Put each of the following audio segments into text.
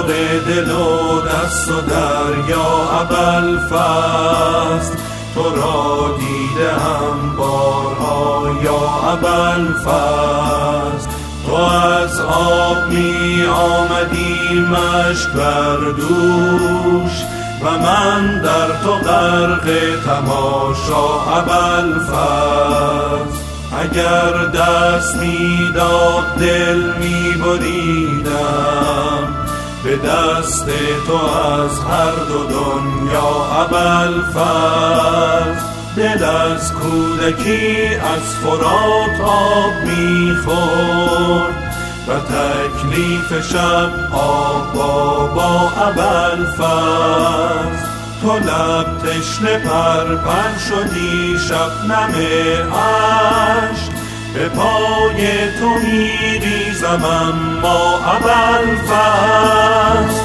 دل و دست و دریا ابوالفضل، تو را دیدم بارها یا ابوالفضل. تو از آب می آمدی مشک بر دوش و من در تو غرق تماشا ابوالفضل. اگر دست می داد دل می بریدم به دست تو از هر دو دنیا ابوالفضل. دل از کودکی از فرات آب می خورد و تکلیف شب آب بابا ابوالفضل. تو لب تشنه پرپر شدی شبنم اشک، به پای تو می ریزم اما ابوالفضل.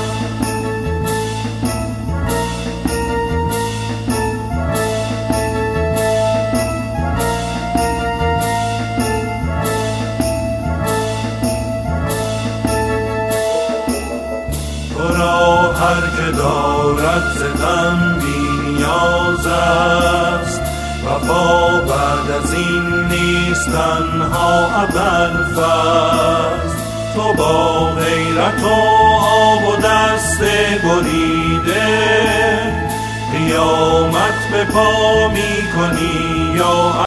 هر که دارد ز غم بی نیاز است، وفا بعد از این نیست تنها ابوالفضل. تو با غیرت و آب و دست بریده قیامت به پا می کنی یا